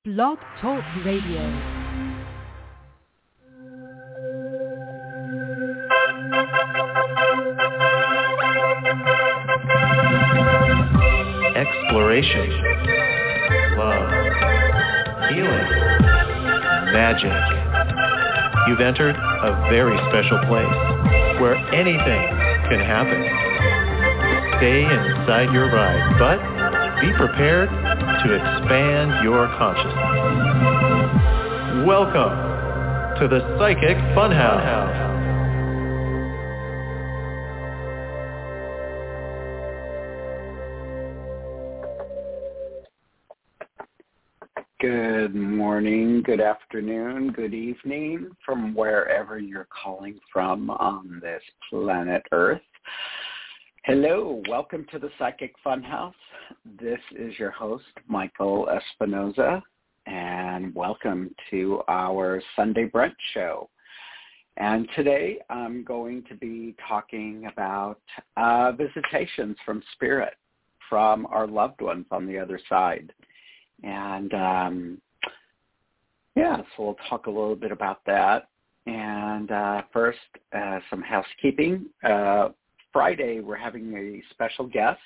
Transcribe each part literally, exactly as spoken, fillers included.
Blog Talk Radio. Exploration, love, healing, magic. You've entered a very special place where anything can happen. Stay inside your ride, but be prepared to expand your consciousness. Welcome to the Psychic Funhouse. Good morning, good afternoon, good evening from wherever you're calling from on this planet Earth. Hello, welcome to the Psychic Funhouse. This is your host, Michael Espinoza, and welcome to our Sunday brunch show. And today I'm going to be talking about uh, visitations from spirit, from our loved ones on the other side. And, um, yeah, so we'll talk a little bit about that. And uh, first, uh, some housekeeping. Uh, Friday, we're having a special guest,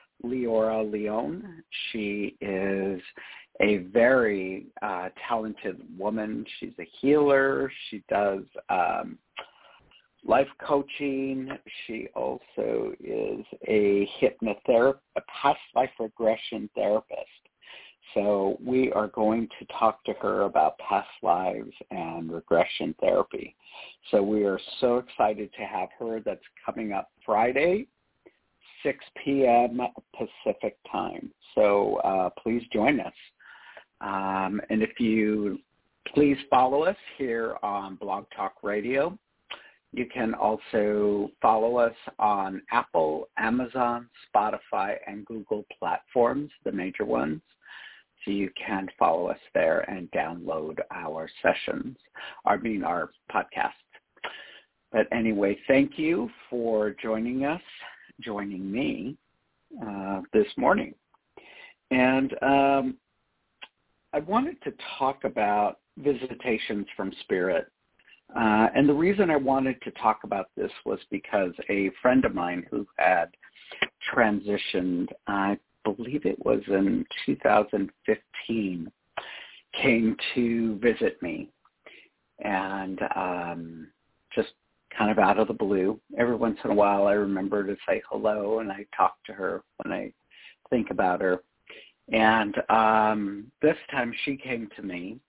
Leora Leone. She is a very uh, talented woman. She's a healer. She does um, life coaching. She also is a hypnotherapist, a past life regression therapist. So we are going to talk to her about past lives and regression therapy. So we are so excited to have her. That's coming up Friday, six p.m. Pacific time. So uh, please join us. Um, and if you please follow us here on Blog Talk Radio. You can also follow us on Apple, Amazon, Spotify, and Google platforms, the major ones. So you can follow us there and download our sessions, I mean our podcasts. But anyway, thank you for joining us, joining me uh, this morning. And um, I wanted to talk about visitations from spirit. Uh, and the reason I wanted to talk about this was because a friend of mine who had transitioned, I believe it was in two thousand fifteen, came to visit me. And um, just kind of out of the blue, every once in a while I remember to say hello, and I talk to her when I think about her. And um, this time she came to me,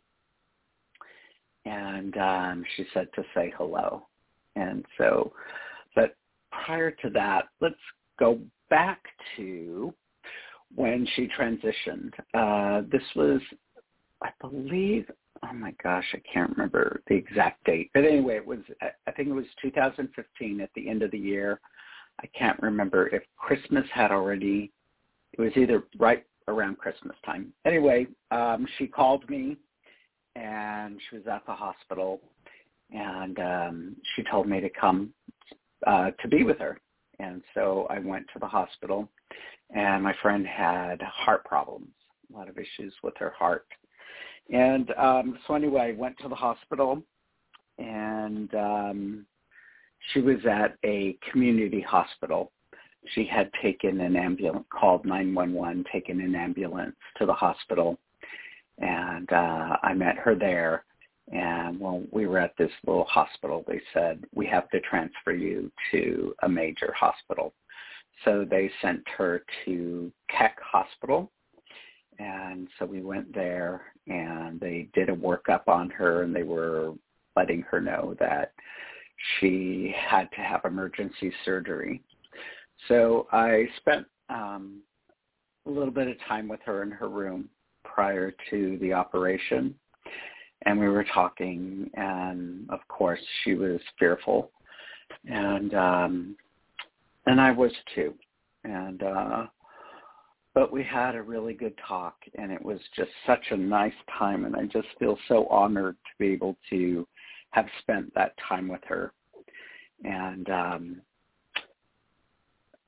and um, she said to say hello. And so, but prior to that, let's go back to when she transitioned. Uh, this was, I believe, oh my gosh, I can't remember the exact date. But anyway, it was, I think it was two thousand fifteen at the end of the year. I can't remember if Christmas had already, it was either right around Christmas time. Anyway, um, she called me, and she was at the hospital, and um, she told me to come uh, to be with her. And so I went to the hospital, and my friend had heart problems, a lot of issues with her heart. And um, so anyway, I went to the hospital, and um, she was at a community hospital. She had taken an ambulance, called nine one one, taken an ambulance to the hospital. And uh, I met her there. And when we were at this little hospital, they said, we have to transfer you to a major hospital. So they sent her to Keck Hospital. And so we went there, and they did a workup on her, and they were letting her know that she had to have emergency surgery. So I spent um, a little bit of time with her in her room prior to the operation. And we were talking, and of course she was fearful, and um, and I was too. And uh, but we had a really good talk, and it was just such a nice time, and I just feel so honored to be able to have spent that time with her. And um,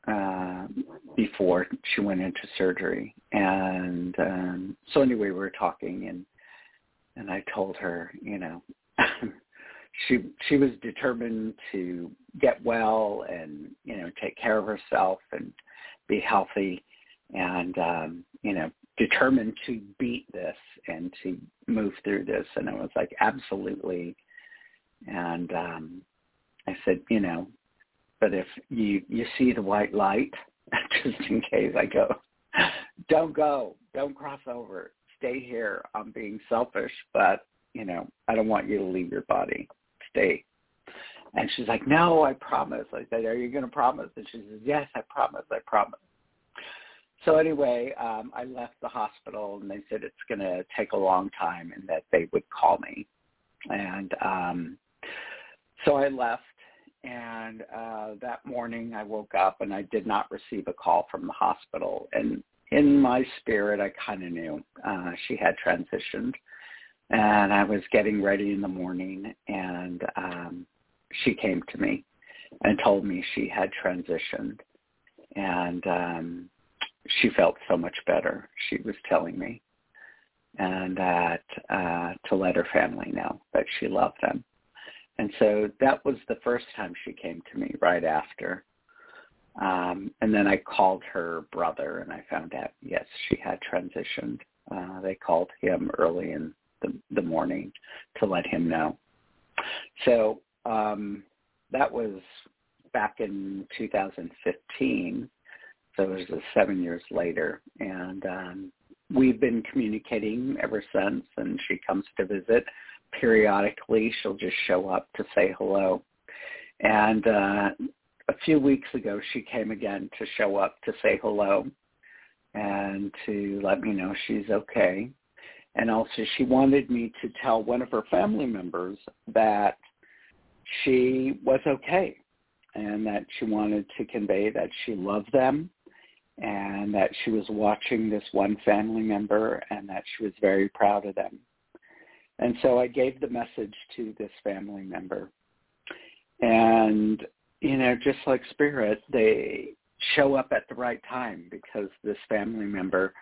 uh, before she went into surgery. And um, so anyway, we were talking, and and I told her, you know, she she was determined to get well and, you know, take care of herself and be healthy, and, um, you know, determined to beat this and to move through this. And I was like, absolutely. And um, I said, you know, but if you, you see the white light, just in case, I go, don't go, don't cross over, stay here. I'm being selfish, but, you know, I don't want you to leave your body. Stay. And she's like, no, I promise. I said, are you going to promise? And she says, yes, I promise, I promise. So anyway, um, I left the hospital, and they said it's going to take a long time and that they would call me. And um, so I left, and uh, that morning I woke up, and I did not receive a call from the hospital. And in my spirit, I kind of knew uh, she had transitioned. And I was getting ready in the morning, and um, she came to me and told me she had transitioned. And um, she felt so much better, she was telling me, and that uh, to let her family know that she loved them. And so that was the first time she came to me, right after. Um, and then I called her brother, and I found out, yes, she had transitioned. Uh, they called him early in the, the morning to let him know. So um, that was back in two thousand fifteen. So it was seven years later, and um, we've been communicating ever since, and she comes to visit periodically. She'll just show up to say hello. And uh, a few weeks ago, she came again to show up to say hello and to let me know she's okay. And also she wanted me to tell one of her family members that she was okay, and that she wanted to convey that she loved them, and that she was watching this one family member, and that she was very proud of them. And so I gave the message to this family member. And, you know, just like Spirit, they show up at the right time, because this family member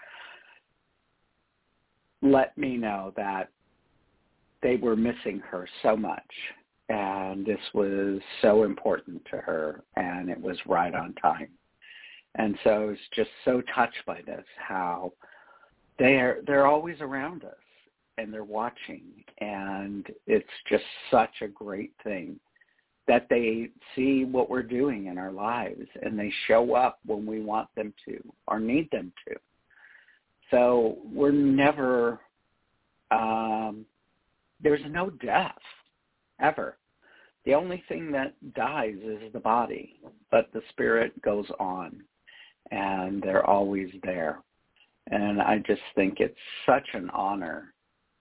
let me know that they were missing her so much, and this was so important to her, and it was right on time. And so I was just so touched by this, how they're they're always around us, and they're watching, and it's just such a great thing that they see what we're doing in our lives, and they show up when we want them to or need them to. So we're never, um, there's no death, ever. The only thing that dies is the body, but the spirit goes on, and they're always there. And I just think it's such an honor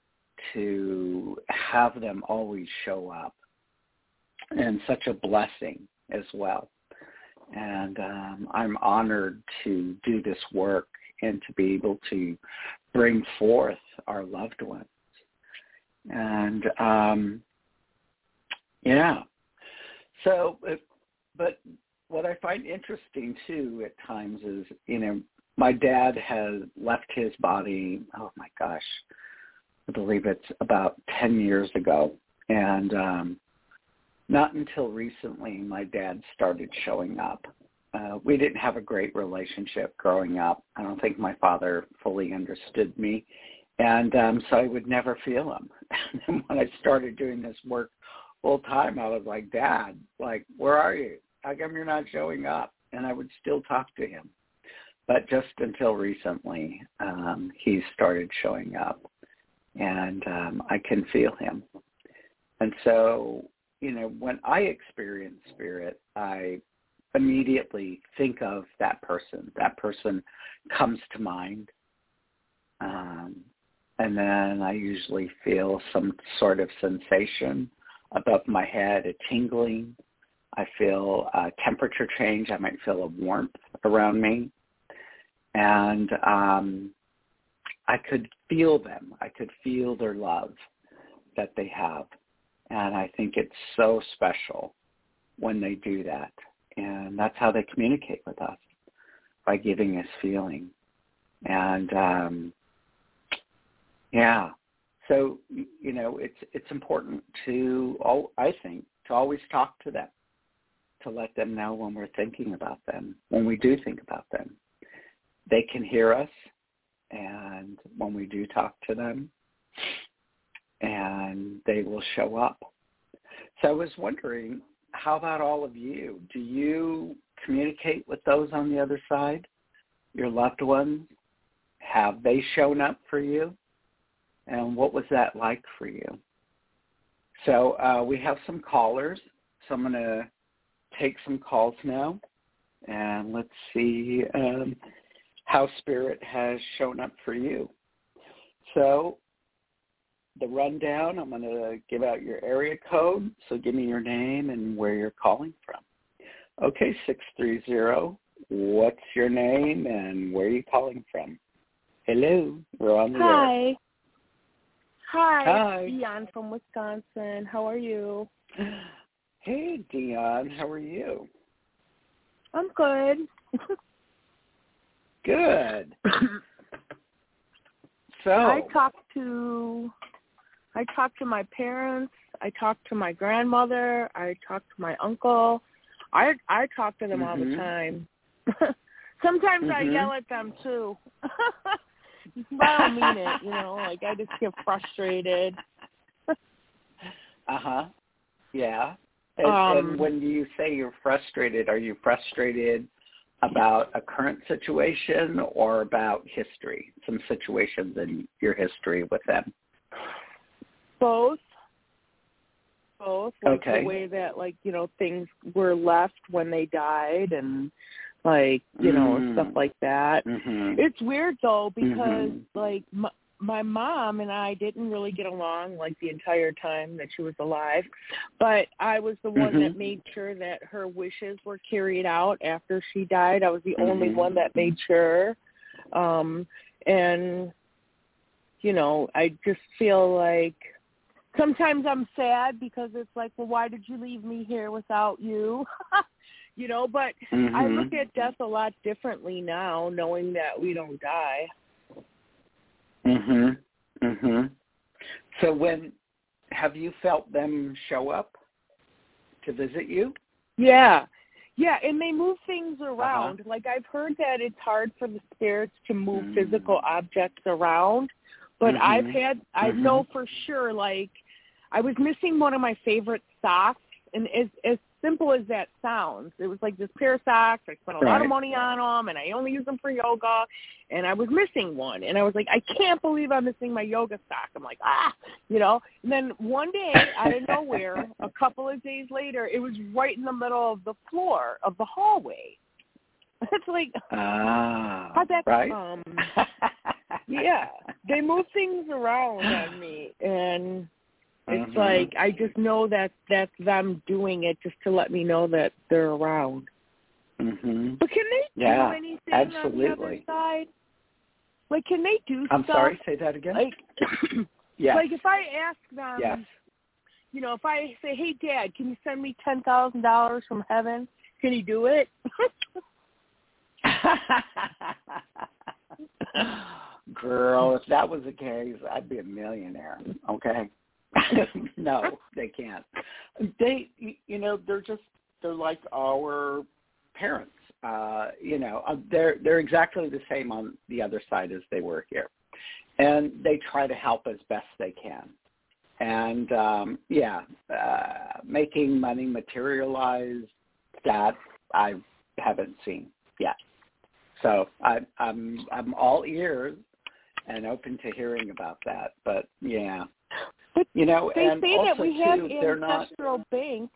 to have them always show up, and such a blessing as well. And um, I'm honored to do this work and to be able to bring forth our loved ones. And, um, yeah. So, but what I find interesting, too, at times is, you know, my dad has left his body, oh, my gosh, I believe it's about ten years ago. And um, not until recently my dad started showing up. Uh, we didn't have a great relationship growing up. I don't think my father fully understood me. And um, so I would never feel him. And when I started doing this work full time, I was like, Dad, like, where are you? How come you're not showing up? And I would still talk to him. But just until recently, um, he started showing up. And um, I can feel him. And so, you know, when I experience spirit, I immediately think of that person. That person comes to mind. Um, and then I usually feel some sort of sensation above my head, a tingling. I feel a temperature change. I might feel a warmth around me. And um, I could feel them. I could feel their love that they have. And I think it's so special when they do that. And that's how they communicate with us, by giving us feeling. And, um, yeah, so, you know, it's it's important to, I think, to always talk to them, to let them know when we're thinking about them, when we do think about them. They can hear us, and when we do talk to them, and they will show up. So I was wondering, how about all of you? Do you communicate with those on the other side, your loved ones? Have they shown up for you? And what was that like for you? So uh, we have some callers, so I'm going to take some calls now, and let's see um, how Spirit has shown up for you. So the rundown, I'm going to give out your area code, so give me your name and where you're calling from. Okay, six three zero, what's your name and where are you calling from? Hello, we're on the Hi. air. Hi. Hi. Dion from Wisconsin. How are you? Hey, Dion. How are you? I'm good. Good. So I talked to I talked to my parents. I talked to my grandmother. I talked to my uncle. I I talk to them mm-hmm. all the time. Sometimes mm-hmm. I yell at them too. But I don't mean it, you know, like I just get frustrated. Uh-huh. Yeah. And, um, and when you say you're frustrated, are you frustrated about a current situation or about history, some situations in your history with them? Both. Both. Like okay. the way that, like, you know, things were left when they died and, like, you know, mm. stuff like that. Mm-hmm. It's weird, though, because, mm-hmm. like, my, my mom and I didn't really get along, like, the entire time that she was alive. But I was the one mm-hmm. that made sure that her wishes were carried out after she died. I was the mm-hmm. only one that made sure. Um, and, you know, I just feel like sometimes I'm sad because it's like, well, why did you leave me here without you? You know, but mm-hmm. I look at death a lot differently now, knowing that we don't die. Mhm. Mhm. So when have you felt them show up to visit you? Yeah. Yeah, and they move things around. Uh-huh. Like I've heard that it's hard for the spirits to move mm. physical objects around, but mm-hmm. I've had I mm-hmm. know for sure, like I was missing one of my favorite socks, and as as simple as that sounds, it was like this pair of socks. I spent a right. lot of money on them, and I only use them for yoga, and I was missing one. And I was like, I can't believe I'm missing my yoga sock. I'm like, ah, you know. And then one day, out of nowhere, a couple of days later, it was right in the middle of the floor of the hallway. It's like, ah, how'd that right? come? Yeah, they move things around on me, and it's mm-hmm. like I just know that that's them doing it just to let me know that they're around. Mm-hmm. But can they yeah, do anything absolutely. on the other side? Like, can they do I'm stuff? sorry, say that again? Like, yes. like if I ask them, yes. you know, if I say, hey, Dad, can you send me ten thousand dollars from heaven? Can he do it? Girl, if that was the case, I'd be a millionaire, okay? No, they can't. They, you know, they're just, they're like our parents. Uh, you know, they're they're exactly the same on the other side as they were here. And they try to help as best they can. And, um, yeah, uh, making money materialize, that I haven't seen yet. So I, I'm I'm all ears and open to hearing about that. But, yeah. But you know, they and say also, that we have too, they're ancestral not, banks.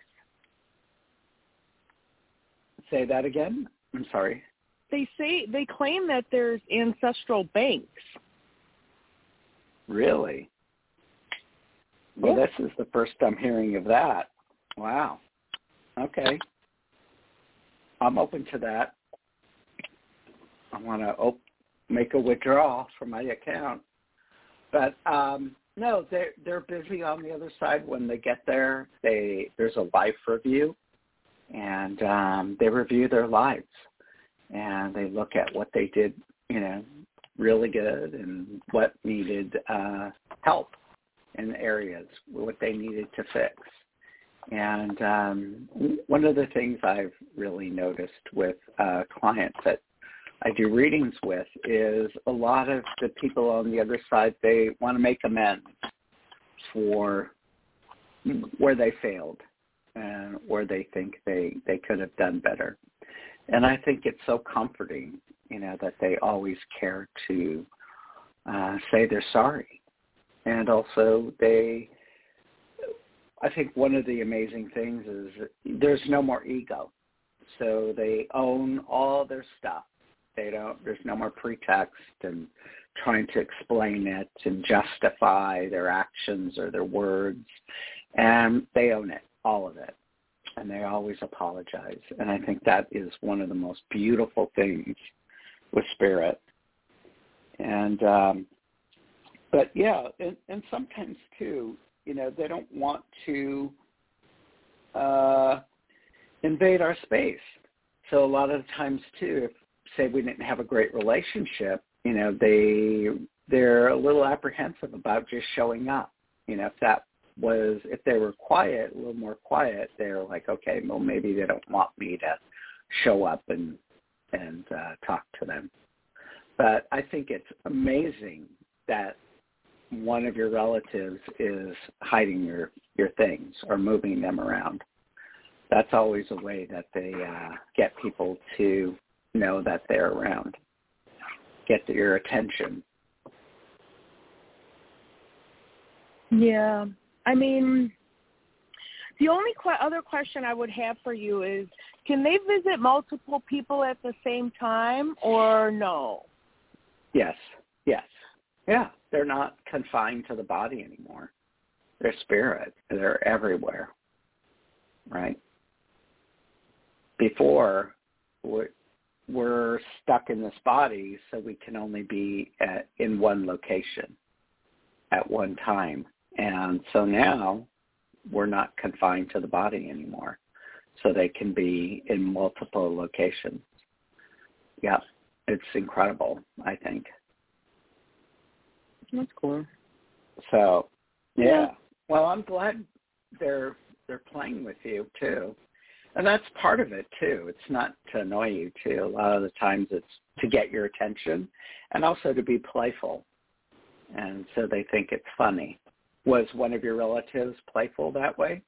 Say that again? I'm sorry. They say, they claim that there's ancestral banks. Really? Well, Yeah. this is the first I'm hearing of that. Wow. Okay. I'm open to that. I want to op- make a withdrawal from my account. But, um, no, they're, they're busy on the other side. When they get there, they there's a life review, and um, they review their lives, and they look at what they did, you know, really good and what needed uh, help in areas, what they needed to fix. And um, one of the things I've really noticed with uh, clients that I do readings with is a lot of the people on the other side, they want to make amends for where they failed and where they think they, they could have done better. And I think it's so comforting, you know, that they always care to uh, say they're sorry. And also they, I think one of the amazing things is there's no more ego. So they own all their stuff. They don't, there's no more pretext and trying to explain it and justify their actions or their words. And they own it, all of it. And they always apologize. And I think that is one of the most beautiful things with spirit. And, um, but yeah, and, and sometimes too, you know, they don't want to uh, invade our space. So a lot of times too, if say we didn't have a great relationship, you know, they, they're a little apprehensive about just showing up. You know, if that was, if they were quiet, a little more quiet, they're like, okay, well, maybe they don't want me to show up and, and uh, talk to them. But I think it's amazing that one of your relatives is hiding your, your things or moving them around. That's always a way that they uh, get people to know that they're around, get your attention. Yeah. I mean, the only qu- other question I would have for you is, can they visit multiple people at the same time or no? Yes. Yes. Yeah. They're not confined to the body anymore. They're spirit. They're everywhere. Right? Before, we're, we're stuck in this body, so we can only be at, in one location at one time. And so now we're not confined to the body anymore. So they can be in multiple locations. Yeah, it's incredible, I think. That's cool. So, yeah. yeah. Well, I'm glad they're they're playing with you too. And that's part of it too. It's not to annoy you too. A lot of the times it's to get your attention and also to be playful. And so they think it's funny. Was one of your relatives playful that way?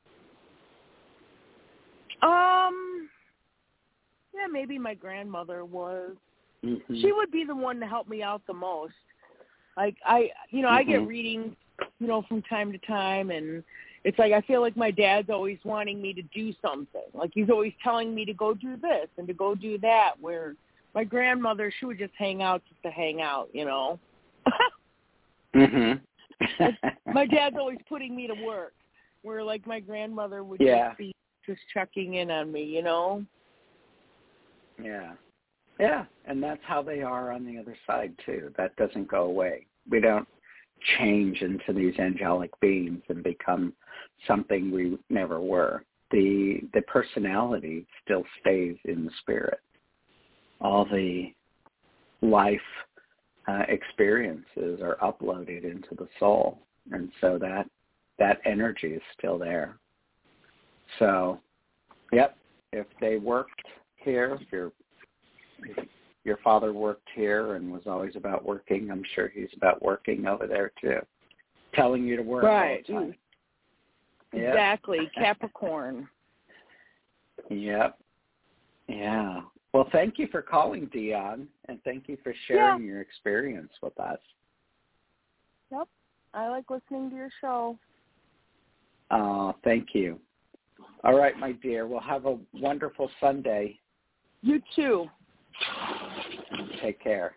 Um, yeah, maybe my grandmother was. Mm-hmm. She would be the one to help me out the most. Like, I, you know, mm-hmm. I get readings, you know, from time to time, and it's like I feel like my dad's always wanting me to do something. Like he's always telling me to go do this and to go do that, where my grandmother, she would just hang out just to hang out, you know. mm-hmm. My dad's always putting me to work, where like my grandmother would yeah. just be just checking in on me, you know? Yeah. Yeah, and that's how they are on the other side too. That doesn't go away. We don't change into these angelic beings and become something we never were. The the personality still stays in the spirit. All the life uh, experiences are uploaded into the soul, and so that that energy is still there. So, yep, if they worked here, if your if your father worked here and was always about working, I'm sure he's about working over there too, telling you to work right. all the time. Exactly, yep. Capricorn. Yep. Yeah. Well, thank you for calling, Dion, and thank you for sharing yeah. your experience with us. Yep. I like listening to your show. Oh, thank you. All right, my dear. Well, have a wonderful Sunday. You too. Take care.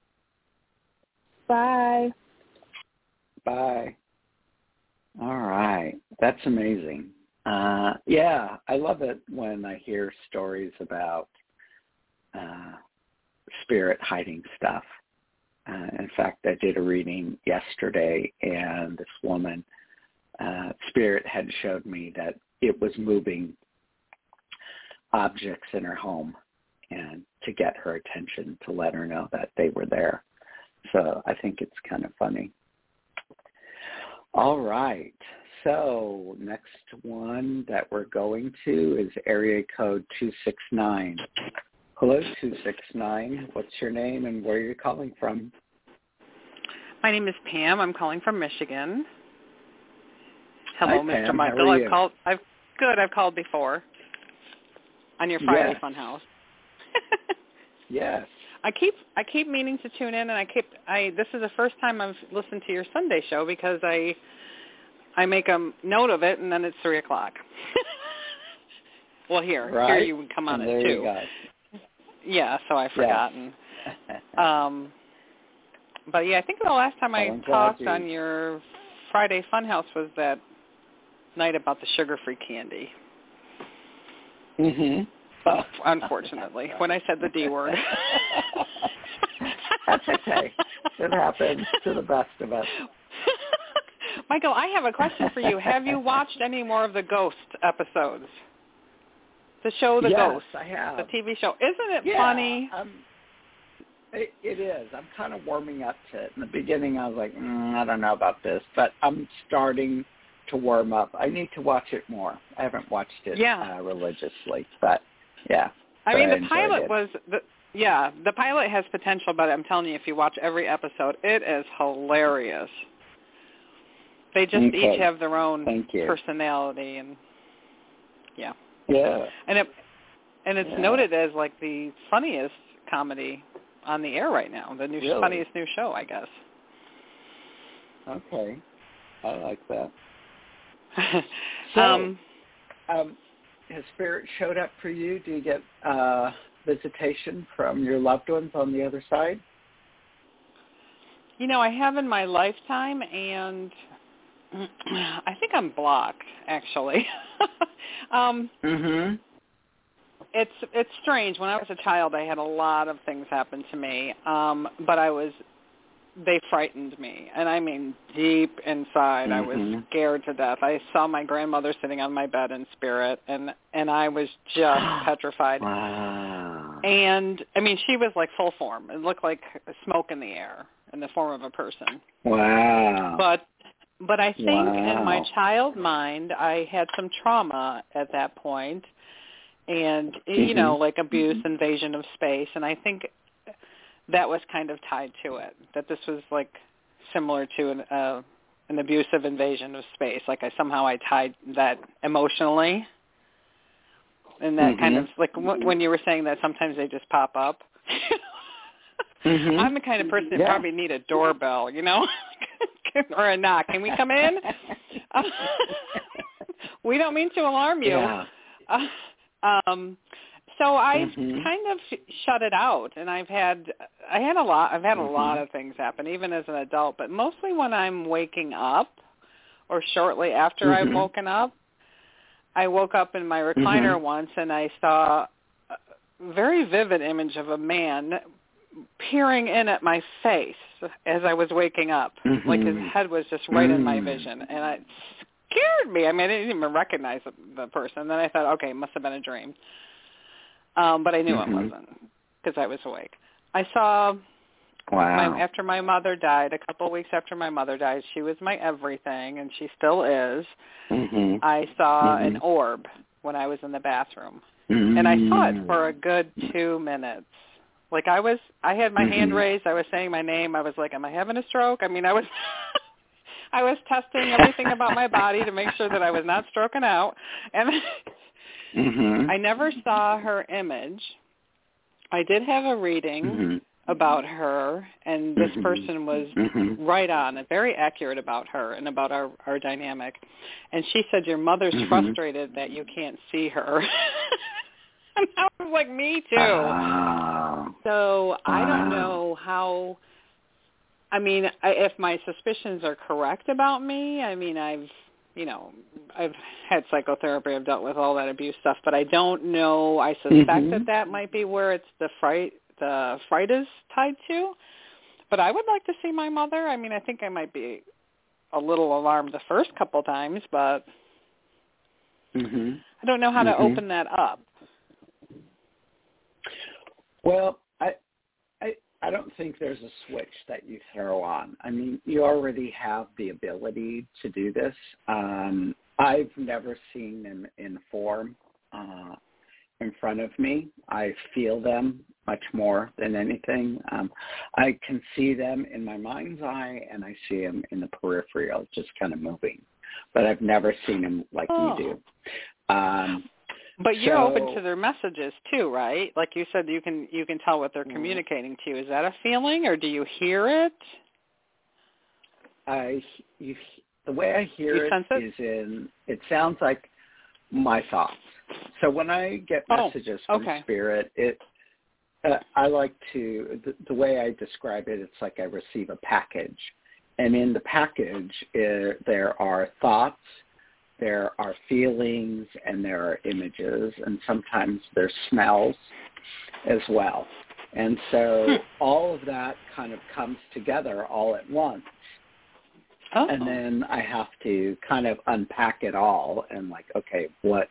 Bye. Bye. All right. That's amazing. Uh, yeah, I love it when I hear stories about uh, spirit hiding stuff. Uh, in fact, I did a reading yesterday, and this woman, uh, spirit had showed me that it was moving objects in her home and to get her attention, to let her know that they were there. So I think it's kind of funny. All right. So next one that we're going to is area code two six nine. Hello, two six nine. What's your name and where are you calling from? My name is Pam. I'm calling from Michigan. Hello, Hi, Mister Pam. Michael. How are I've you? called. I've good. I've called before on your Friday Yes. Funhouse. Yes. I keep I keep meaning to tune in, and I keep I. This is the first time I've listened to your Sunday show because I I make a note of it, and then it's three o'clock. Well, here Right. here you would come on and it there too. you go. Yeah, so I've forgotten. Yes. Um, but yeah, I think the last time I Well, I'm glad talked you- on your Friday Funhouse was that night about the sugar-free candy. Mhm. Unfortunately, when I said the D word. That's okay. It happens to the best of us. Michael, I have a question for you. Have you watched any more of the Ghost episodes? The show The yes, Ghost, I have. the T V show. Isn't it yeah, funny? Um, it, it is. I'm kind of warming up to it. In the beginning, I was like, mm, I don't know about this, but I'm starting to warm up. I need to watch it more. I haven't watched it Yeah. uh, religiously, but yeah. I but mean, I the pilot it. was, the, yeah, the pilot has potential, but I'm telling you, if you watch every episode, it is hilarious. They just Okay. each have their own Thank you. personality, and yeah, Yeah. and it and it's Yeah. noted as like the funniest comedy on the air right now, the new Really? funniest new show, I guess. Okay. I like that. So, um, um, has Spirit showed up for you? Do you get uh, visitation from your loved ones on the other side? you know, I have in my lifetime, and I think I'm blocked, actually. um, Mm-hmm. it's it's strange. When I was a child, I had a lot of things happen to me, um, but I was they frightened me, and I mean deep inside, I was Mhm. scared to death. I saw my grandmother sitting on my bed in spirit, and and I was just petrified. Wow. And I mean, she was like full form. It looked like smoke in the air in the form of a person. Wow. But but I think in my Wow. child mind, I had some trauma at that point, and you Mhm. know, like abuse, invasion of space, and I think that was kind of tied to it. That this was like similar to an uh, an abusive invasion of space. Like I somehow I tied that emotionally, and that Mhm. kind of like w- when you were saying that sometimes they just pop up. Mhm. I'm the kind of person that Yeah. probably need a doorbell, you know, or a knock. Can we come in? Uh, we don't mean to alarm you. Yeah. Uh, um, so I've Mhm. kind of shut it out, and I've had I had a lot. I've had a Mhm. lot of things happen, even as an adult, but mostly when I'm waking up or shortly after Mhm. I've woken up. I woke up in my recliner Mhm. once, and I saw a very vivid image of a man peering in at my face as I was waking up. Mhm. Like his head was just right in my Mm. vision, and it scared me. I mean, I didn't even recognize the, the person. Then I thought, okay, it must have been a dream. Um, but I knew Mhm. it wasn't because I was awake. I saw Wow. my, after my mother died, a couple of weeks after my mother died, she was my everything, and she still is. Mhm. I saw Mhm. an orb when I was in the bathroom. Mhm. And I saw it for a good two minutes. Like I was, I had my Mhm. hand raised. I was saying my name. I was like, am I having a stroke? I mean, I was, I was testing everything about my body to make sure that I was not stroking out. And Mhm. I never saw her image. I did have a reading Mhm. about her, and this Mhm. person was Mhm. right on and very accurate about her and about our, our dynamic. And she said, your mother's Mhm. frustrated that you can't see her. And I was like, me too. Wow. So I don't Wow. know how, I mean, I, if my suspicions are correct about me, I mean, I've, you know, I've had psychotherapy, I've dealt with all that abuse stuff, but I don't know, I suspect Mhm. that that might be where it's the fright, the fright is tied to. But I would like to see my mother. I mean, I think I might be a little alarmed the first couple times, but Mhm. I don't know how to Mhm. open that up. Well, I, I, I don't think there's a switch that you throw on. I mean, you already have the ability to do this. Um, I've never seen them in form uh, in front of me. I feel them much more than anything. Um, I can see them in my mind's eye, and I see them in the peripheral, just kind of moving. But I've never seen them like oh. you do. Um, but you're so, open to their messages too, right? Like you said, you can you can tell what they're communicating to you. Is that a feeling, or do you hear it? I you, the way I hear you it, sense it is in. It sounds like my thoughts. So when I get messages oh, from okay. Spirit, it uh, I like to the, the way I describe it. It's like I receive a package, and in the package, it, there are thoughts, there are feelings, and there are images, and sometimes there's smells as well. And so hmm. all of that kind of comes together all at once. Oh. And then I have to kind of unpack it all and like, okay, what,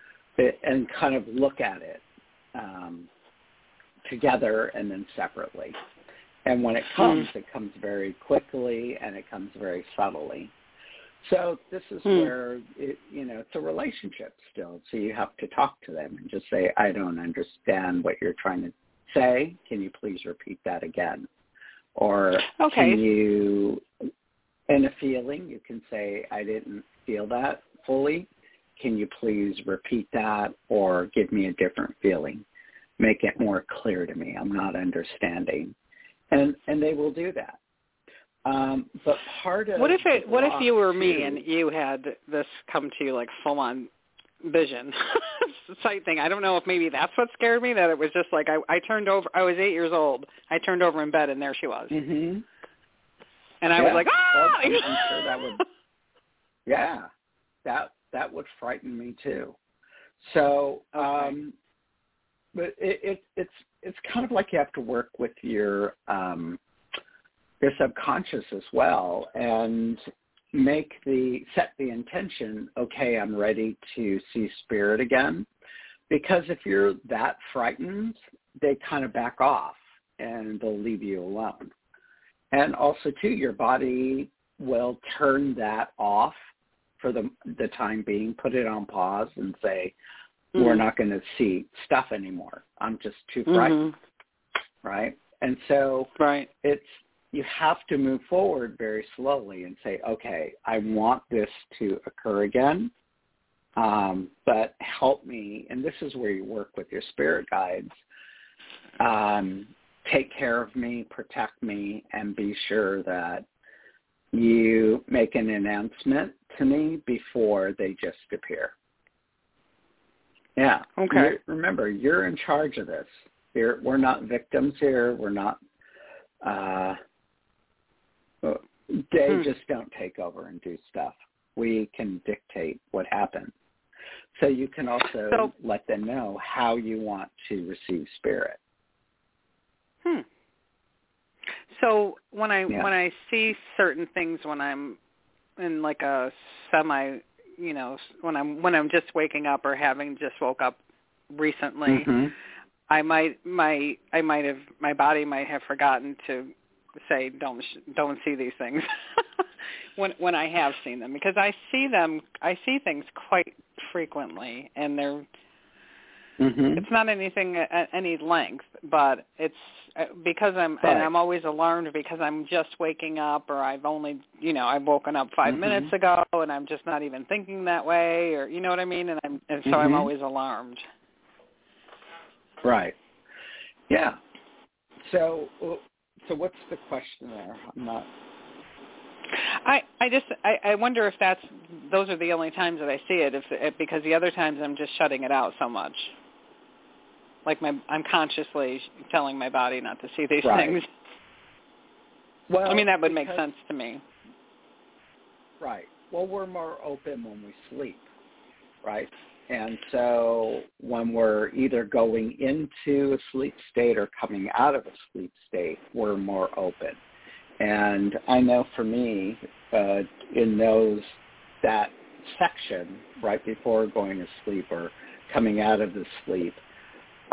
and kind of look at it um, together and then separately. And when it comes, mm. it comes very quickly and it comes very subtly. So this is mm. where, it, you know, it's a relationship still. So you have to talk to them and just say, I don't understand what you're trying to say. Can you please repeat that again? Or okay. can you, in a feeling, you can say, I didn't feel that fully. Can you please repeat that or give me a different feeling? Make it more clear to me. I'm not understanding. And and they will do that. Um, but part of what if it what if you were too, me and you had this come to you like full on vision sight thing? I don't know if maybe that's what scared me, that it was just like I, I turned over. I was eight years old. I turned over in bed and there she was. Mm-hmm. And I yeah. was like, ah! Well, I'm, I'm sure that would. Yeah, that that would frighten me too. So, okay. um, but it, it it's it's kind of like you have to work with your um, your subconscious as well, and make the set the intention. Okay, I'm ready to see spirit again, because if you're that frightened, they kind of back off and they'll leave you alone. And also, too, your body will turn that off for the the time being, put it on pause and say, mm-hmm. we're not going to see stuff anymore. I'm just too frightened, mm-hmm. right? And so right. it's you have to move forward very slowly and say, okay, I want this to occur again, um, but help me. And this is where you work with your spirit guides. Um, take care of me, protect me, and be sure that you make an announcement to me before they just appear. Yeah. Okay. You're, remember, you're in charge of this. You're, we're not victims here. We're not, uh, they hmm. just don't take over and do stuff. We can dictate what happens. So you can also so, let them know how you want to receive spirit. Hmm. So when I yeah. when I see certain things when I'm in like a semi, you know, when I'm when I'm just waking up or having just woke up recently, mm-hmm. I might my I might have my body might have forgotten to say don't don't see these things when when I have seen them, because I see them I see things quite frequently, and they're mm-hmm. it's not anything at any length, but it's because I'm right. and I'm always alarmed because I'm just waking up, or I've only you know I've woken up five mm-hmm. minutes ago and I'm just not even thinking that way, or you know what I mean, and I'm and so mm-hmm. I'm always alarmed. Right. Yeah. So so what's the question there? I'm not. I, I just I, I wonder if that's those are the only times that I see it, if, if because the other times I'm just shutting it out so much. Like my I'm consciously telling my body not to see these right. things. Well, I mean that would because, make sense to me. Right. Well, we're more open when we sleep, right? And so when we're either going into a sleep state or coming out of a sleep state, we're more open. And I know for me, uh, in those that section right before going to sleep or coming out of the sleep,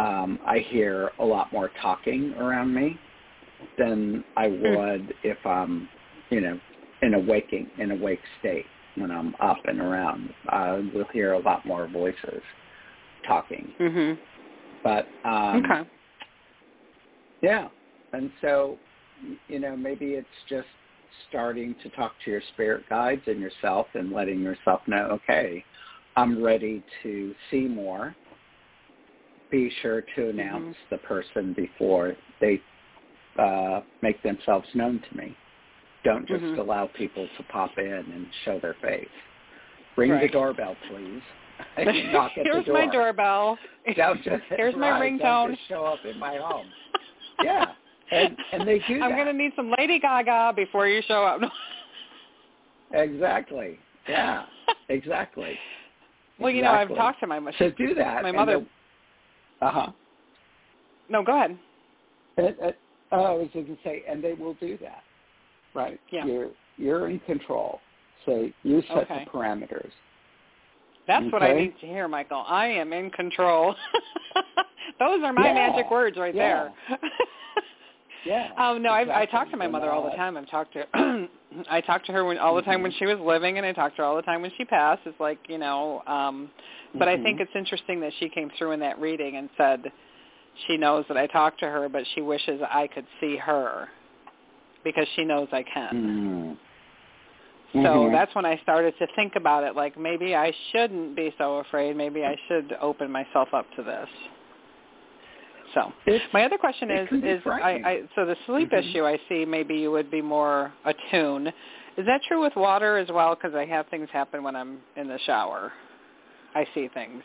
um, I hear a lot more talking around me than I would if I'm, you know, in a waking, in a wake state. When I'm up and around, I will hear a lot more voices talking. Mhm. But um, okay. yeah, and so, you know, maybe it's just starting to talk to your spirit guides and yourself and letting yourself know, okay, I'm ready to see more. Be sure to announce mm-hmm. the person before they uh, make themselves known to me. Don't just mm-hmm. allow people to pop in and show their face. Ring right. the doorbell, please. Knock at Here's the door. my doorbell. Don't just, Here's my right, ringtone. Don't just show up in my home. Yeah, and, and they do I'm that. going to need some Lady Gaga before you show up. Exactly. Yeah, exactly. Well, you exactly. know, I've talked to my mother. So do that. My mother. Uh-huh. No, go ahead. It, it, oh, I was going to say, and they will do that. Right. Yeah. You're you're in control. So you set okay. the parameters. That's okay? what I need to hear, Michael. I am in control. Those are my yeah. magic words right yeah. there. yeah. Um, no, exactly. I've, I talk to my mother all the time. I've talked to her. I talked to her when, all the time mm-hmm. when she was living, and I talked to her all the time when she passed. It's like, you know, um, but mm-hmm. I think it's interesting that she came through in that reading and said she knows that I talked to her, but she wishes I could see her. Because she knows I can. Mm-hmm. So that's when I started to think about it, like maybe I shouldn't be so afraid. Maybe I should open myself up to this. So it's, my other question is, is I, I, so the sleep mm-hmm. issue, I see maybe you would be more attuned. Is that true with water as well? Because I have things happen when I'm in the shower. I see things.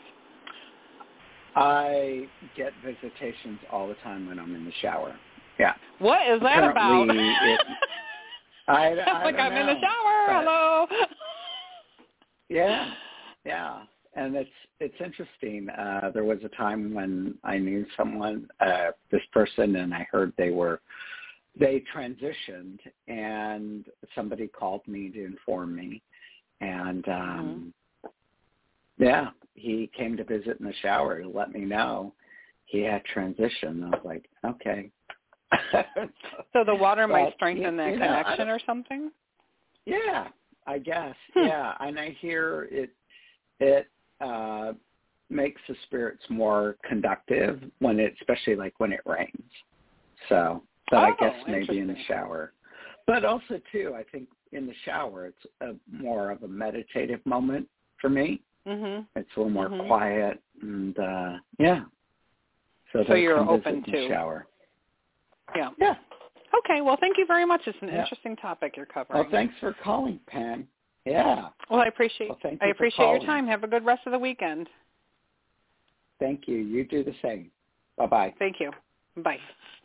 I get visitations all the time when I'm in the shower. Yeah. What is that Currently, about? It, I, I like don't I'm know, in the shower. Hello. Yeah, yeah, and it's it's interesting. Uh, there was a time when I knew someone, uh, this person, and I heard they were they transitioned, and somebody called me to inform me, and um, mm-hmm. yeah, he came to visit in the shower to let me know he had transitioned. I was like, okay. So the water but, might strengthen you, that you connection know, or something? Yeah, I guess. Hmm. Yeah, and I hear it it uh, makes the spirits more conductive when it, especially like when it rains. So, but oh, I guess maybe in the shower. But also too, I think in the shower it's a, more of a meditative moment for me. Mm-hmm. It's a little more mm-hmm. quiet and uh, yeah. So, so you're open in to the shower. Yeah. Yeah. Okay. Well, thank you very much. It's an yeah. interesting topic you're covering. Well, thanks for calling, Pam. Yeah. Well, I appreciate well, thank I you appreciate for your time. Have a good rest of the weekend. Thank you. You do the same. Bye-bye. Thank you. Bye.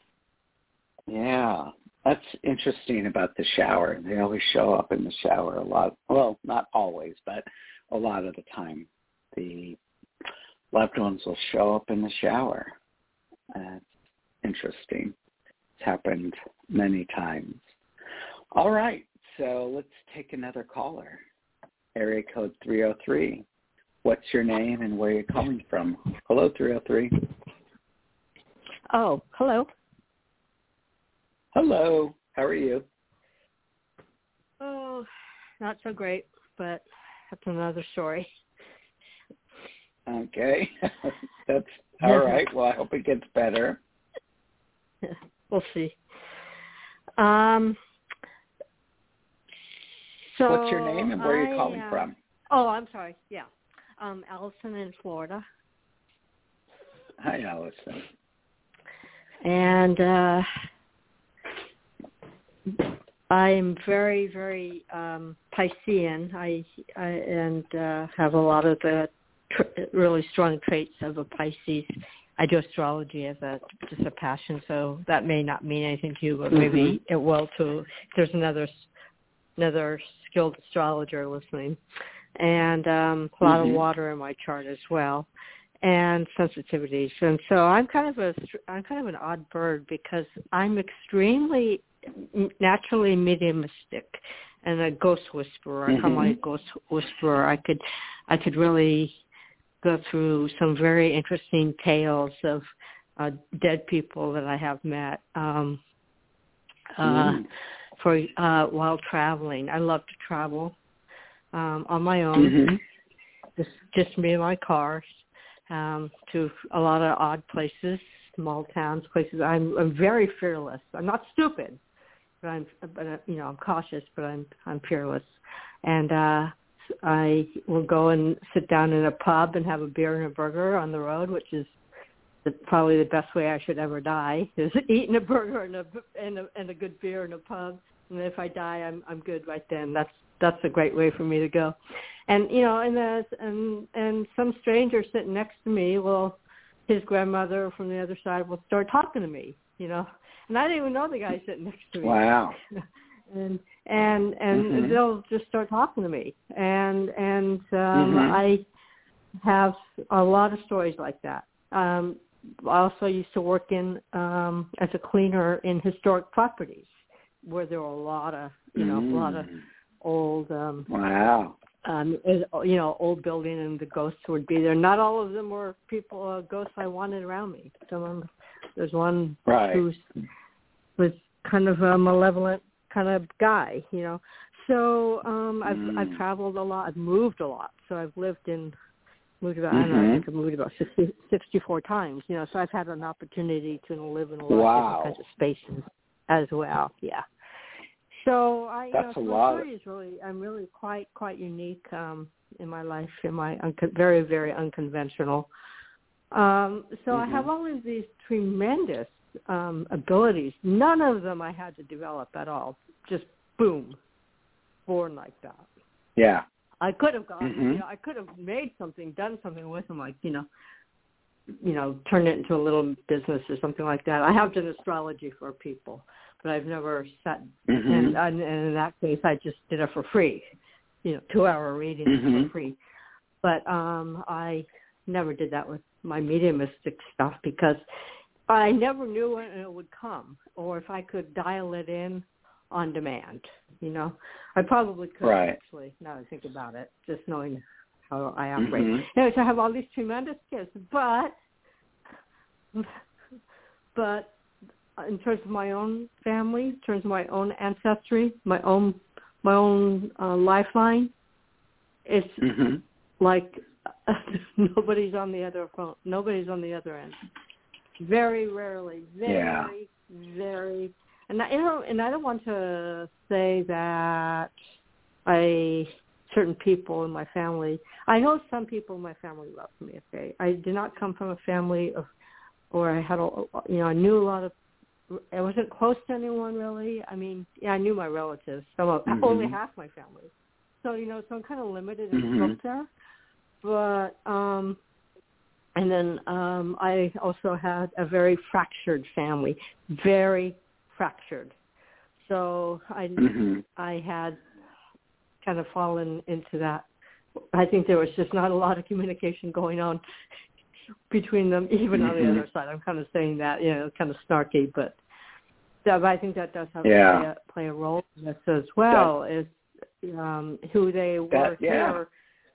Yeah. That's interesting about the shower. They always show up in the shower a lot. Well, not always, but a lot of the time. The loved ones will show up in the shower. Uh, interesting. It's happened many times. All right. So let's take another caller. Area code three oh three. What's your name and where you're calling from? Hello, three oh three. Oh, hello. Hello. How are you? Oh, not so great, but that's another story. Okay. That's all right. Well, I hope it gets better. We'll see. Um. So what's your name and where I, are you calling uh, from? Oh, I'm sorry. Yeah. Um, Allison in Florida. Hi, Allison. And uh, I'm very, very um, Piscean. I, I and uh, have a lot of the tr- really strong traits of a Pisces. I do astrology as a just a passion, so that may not mean anything to you, but maybe mm-hmm. it will to. If there's another another skilled astrologer listening, and um, a lot mm-hmm. of water in my chart as well, and sensitivities. And so I'm kind of a I'm kind of an odd bird because I'm extremely naturally mediumistic and a ghost whisperer. Mm-hmm. I come like a ghost whisperer. I could I could really go through some very interesting tales of uh, dead people that I have met um, uh, mm. for uh, while traveling. I love to travel um, on my own, mm-hmm. just just me and my car, um, to a lot of odd places, small towns, places. I'm, I'm very fearless. I'm not stupid, but I'm, but uh, you know, I'm cautious, but I'm I'm fearless, and uh, I will go and sit down in a pub and have a beer and a burger on the road, which is the, probably the best way I should ever die, is eating a burger and a and a, and a good beer in a pub. And if I die, I'm I'm good right then. That's that's a great way for me to go. And you know, and there's, and and some stranger sitting next to me will, his grandmother from the other side will start talking to me, you know, and I didn't even know the guy sitting next to me. Wow. and and and mm-hmm. they'll just start talking to me, and and um, mm-hmm. I have a lot of stories like that. Um, I also used to work in um, as a cleaner in historic properties, where there were a lot of you know mm. a lot of old um, wow. Um, you know, old building, and the ghosts would be there. Not all of them were people, uh, ghosts I wanted around me. Some of them, there's one right. who was kind of a malevolent kind of guy, you know. So um, I've mm. I've traveled a lot. I've moved a lot. So I've lived in, moved about, mm-hmm. I don't know, I think I've moved about sixty, sixty-four times, you know. So I've had an opportunity to live in a lot wow. of different kinds of spaces as well, yeah. So I, you That's know, a so lot. my story is really, I'm really quite, quite unique um, in my life, in my un- very, very unconventional. Um, so mm-hmm. I have all of these tremendous um, abilities. None of them I had to develop at all. Just boom, born like that. Yeah. I could have gone, mm-hmm. you know, I could have made something, done something with them, like, you know, you know, turned it into a little business or something like that. I have done astrology for people, but I've never sat, mm-hmm. and, and in that case, I just did it for free, you know, two-hour readings mm-hmm. for free. But um, I never did that with my mediumistic stuff because I never knew when it would come, or if I could dial it in on demand, you know. I probably could, right. actually, now that I think about it, just knowing how I operate. Mm-hmm. Anyways, I have all these tremendous gifts, but, but in terms of my own family, in terms of my own ancestry, my own my own uh, lifeline, it's mm-hmm. like nobody's on the other phone. Nobody's on the other end. Very rarely, very, yeah. very, and I, you know, and I don't want to say that I certain people in my family. I know some people in my family love me. Okay, I did not come from a family of, or I had a, you know, I knew a lot of. I wasn't close to anyone really. I mean, yeah, I knew my relatives. Some of mm-hmm. only half my family. So you know, so I'm kind of limited in mm-hmm. scope there. But um, and then um, I also had a very fractured family, very fractured. So I mm-hmm. I had kind of fallen into that. I think there was just not a lot of communication going on between them, even mm-hmm. on the other side. I'm kind of saying that, you know, kind of snarky, but, yeah, but I think that does have yeah. to play a, play a role in this as well, that, is um, who they were that, yeah. here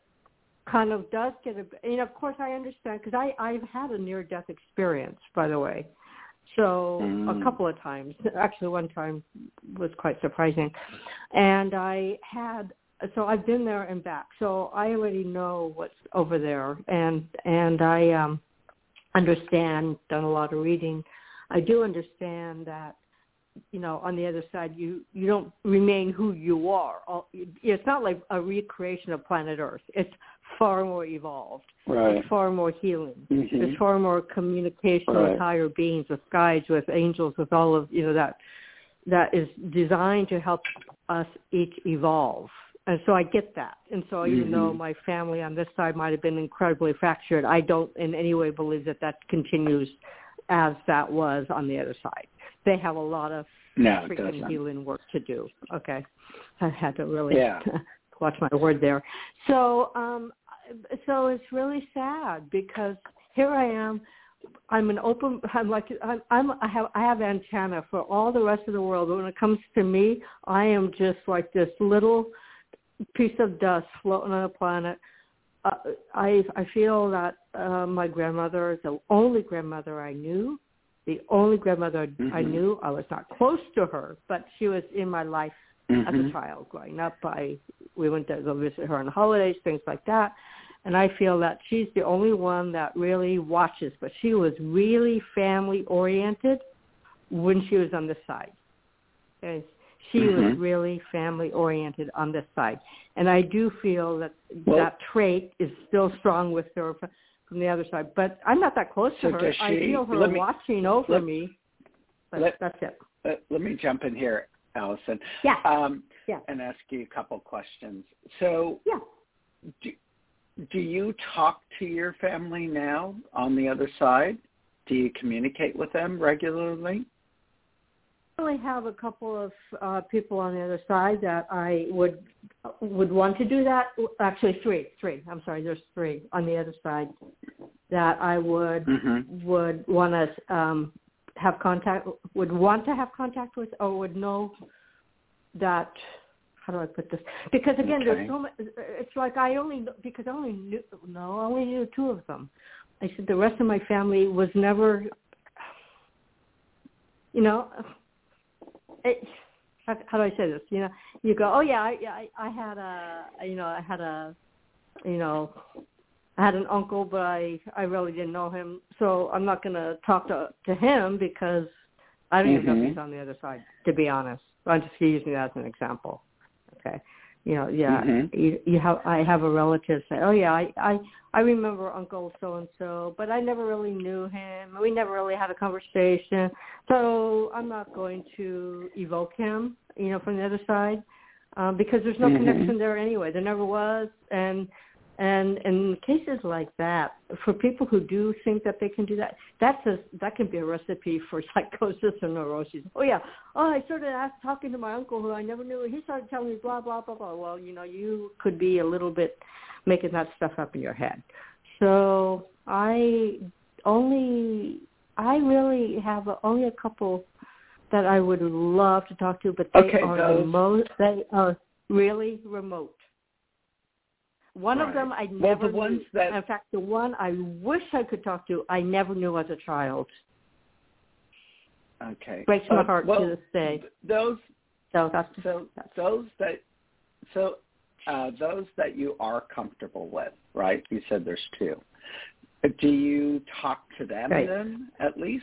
kind of does get a, and of course I understand, because I, I've had a near-death experience, by the way. So mm. a couple of times, actually one time was quite surprising. And I had, so I've been there and back. So I already know what's over there. And, and I um, understand, done a lot of reading. I do understand that, you know, on the other side, you, you don't remain who you are. It's not like a recreation of planet Earth. It's far more evolved. Right. It's far more healing. Mm-hmm. There's far more communication right. with higher beings, with guides, with angels, with all of, you know, that that is designed to help us each evolve. And so I get that. And so even mm-hmm. though my family on this side might have been incredibly fractured, I don't in any way believe that that continues as that was on the other side. They have a lot of no, freaking healing work to do. Okay. I had to really yeah. watch my word there. So, um, so it's really sad because here I am. I'm an open. I'm like I'm. I'm I have. I have antenna for all the rest of the world. But when it comes to me, I am just like this little piece of dust floating on a planet, uh, I I feel that uh, my grandmother is the only grandmother I knew, the only grandmother mm-hmm. I knew. I was not close to her, but she was in my life mm-hmm. as a child growing up. I we went to go visit her on the holidays, things like that. And I feel that she's the only one that really watches, but she was really family-oriented when she was on this side. And she mm-hmm. was really family-oriented on this side. And I do feel that well, that trait is still strong with her from the other side. But I'm not that close so to her. She, I feel her me, watching over let, me, but let, that's it. Let, let me jump in here, Allison, yeah. Um, yeah. and ask you a couple questions. So yeah. do, do you talk to your family now on the other side? Do you communicate with them regularly? I only have a couple of uh, people on the other side that I would would want to do that. Actually, three, three. I'm sorry, there's three on the other side that I would mm-hmm. would want to um, have contact, would want to have contact with, or would know that. How do I put this? Because again, okay. there's so much. It's like I only because I only knew no, I only knew two of them. I said the rest of my family was never. You know. It, how, how do I say this? You know, you go, oh yeah, I, I, I had a, you know, I had a, you know, I had an uncle, but I, I really didn't know him, so I'm not going to talk to to him because I don't mm-hmm. even know if he's on the other side. To be honest, I'm just using that as an example. Okay, you know, yeah, mm-hmm. you, you have, I have a relative say, oh yeah, I, I, I remember Uncle so and so, but I never really knew him. We never really had a conversation, so I'm not going to evoke him, you know, from the other side, um, because there's no mm-hmm. connection there anyway. There never was, and and in cases like that, for people who do think that they can do that, that's a, that can be a recipe for psychosis or neurosis. Oh yeah, oh I started ask, talking to my uncle who I never knew. He started telling me blah blah blah blah. Well, you know, you could be a little bit making that stuff up in your head. So I only, I really have a, only a couple that I would love to talk to, but they okay, are those... remote. They are really remote. One right. of them I well, never the ones knew. That... In fact, the one I wish I could talk to, I never knew as a child. Okay. Breaks my uh, heart well, to this day. Those, so that's, so that's those that, so uh, those that you are comfortable with, right? You said there's two. Do you talk to them right. then, at least?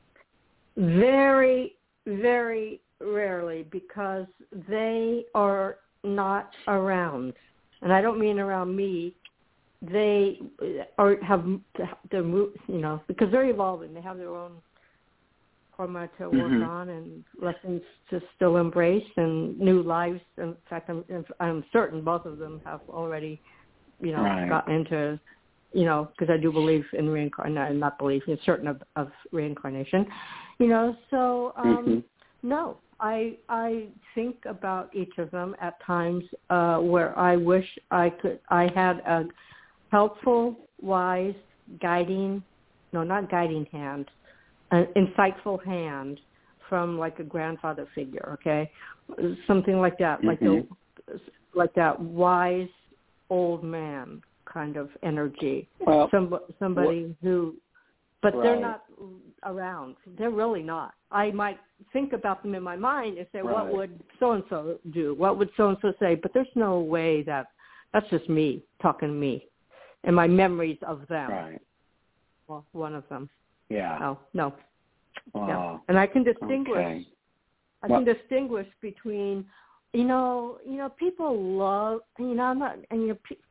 Very, very rarely, because they are not around. And I don't mean around me. They are have their, you know, because they're evolving. They have their own karma to work mm-hmm. on and lessons to still embrace and new lives. In fact, I'm I'm certain both of them have already, you know, right. gotten into, you know, because I do believe in reincarnation, not believe, I'm certain of, of reincarnation, you know. So um, mm-hmm. no. I I think about each of them at times uh, where I wish I could I had a helpful, wise, guiding, no, not guiding hand, an insightful hand from like a grandfather figure, okay, something like that, mm-hmm. like the like that wise old man kind of energy, well, Some, somebody well, who. But right. they're not around. They're really not. I might think about them in my mind and say, right. what would so-and-so do? What would so-and-so say? But there's no way that that's just me talking to me and my memories of them. Right. Well, one of them. Yeah. No, no. Oh, yeah. And I can distinguish. Okay. I well, can distinguish between, you know, you know, people love, you know, I'm not, and you know, pe-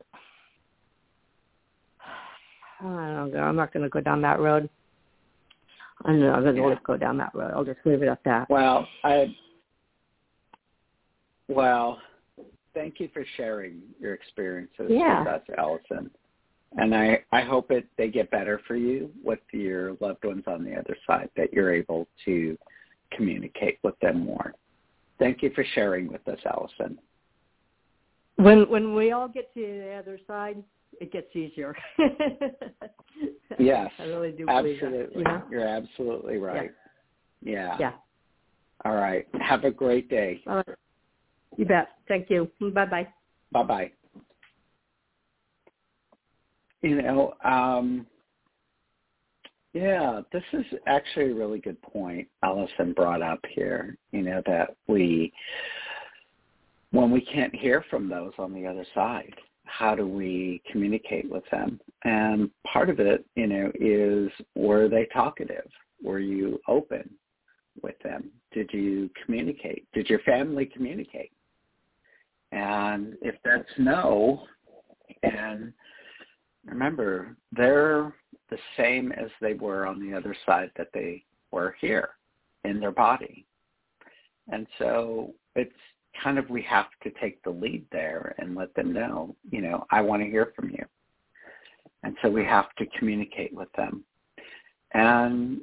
I don't know. I'm not going to go down that road. I'm not going to yeah. go down that road. I'll just leave it at that. Well, I. Well, thank you for sharing your experiences yeah. with us, Allison. And I, I hope it they get better for you with your loved ones on the other side, that you're able to communicate with them more. Thank you for sharing with us, Allison. When when we all get to the other side, it gets easier. Yes, I really do believe absolutely. that. You know? You're absolutely right. Yeah. Yeah. All right. Have a great day. All right. You bet. Thank you. Bye-bye. Bye-bye. you know, um, yeah, this is actually a really good point Allison brought up here, you know, that we, when we can't hear from those on the other side, how do we communicate with them? And part of it, you know, is, were they talkative? Were you open with them? Did you communicate? Did your family communicate? And if that's no, and remember, they're the same as they were on the other side that they were here in their body. And so it's kind of, we have to take the lead there and let them know, you know, I want to hear from you. And so we have to communicate with them. And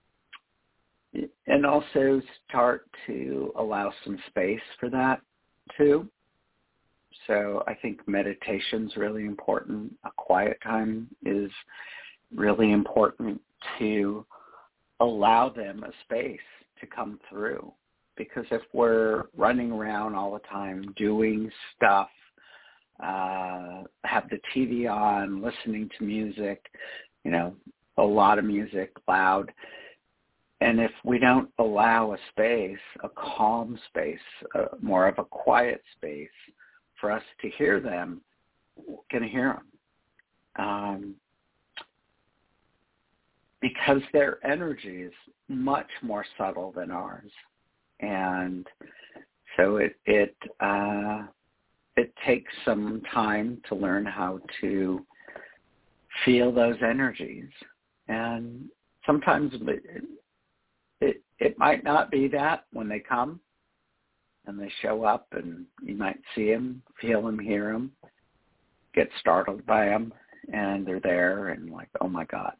and also start to allow some space for that too. So I think meditation's really important. A quiet time is really important, to allow them a space to come through. Because if we're running around all the time doing stuff, uh, have the T V on, listening to music, you know, a lot of music, loud, and if we don't allow a space, a calm space, uh, more of a quiet space for us to hear them, we're going to hear them. Um, because their energy is much more subtle than ours. And so it it uh, it takes some time to learn how to feel those energies. And sometimes it, it, it might not be that when they come and they show up, and you might see them, feel them, hear them, get startled by them, and they're there and like, oh my God.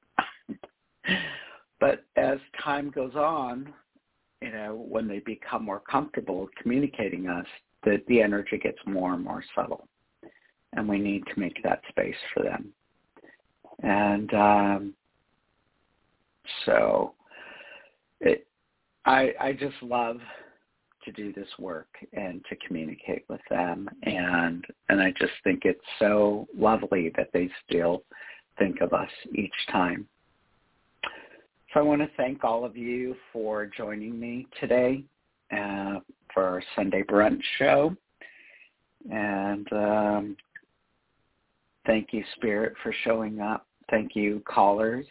But as time goes on, you know, when they become more comfortable communicating us, that the energy gets more and more subtle, and we need to make that space for them. And um, so it, I, I just love to do this work and to communicate with them, and and I just think it's so lovely that they still think of us each time. So I want to thank all of you for joining me today uh, for our Sunday brunch show. And um, thank you, Spirit, for showing up. Thank you, callers.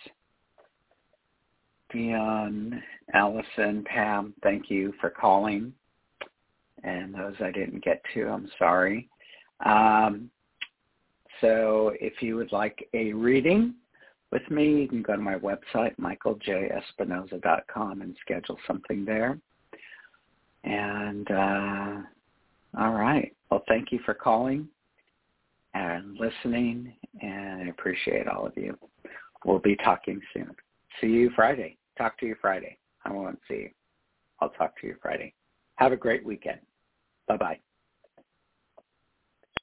Dion, Allison, Pam, thank you for calling. And those I didn't get to, I'm sorry. Um, so if you would like a reading with me, you can go to my website, michael j espinoza dot com, and schedule something there. And uh, all right. Well, thank you for calling and listening, and I appreciate all of you. We'll be talking soon. See you Friday. Talk to you Friday. I won't see you. I'll talk to you Friday. Have a great weekend. Bye-bye.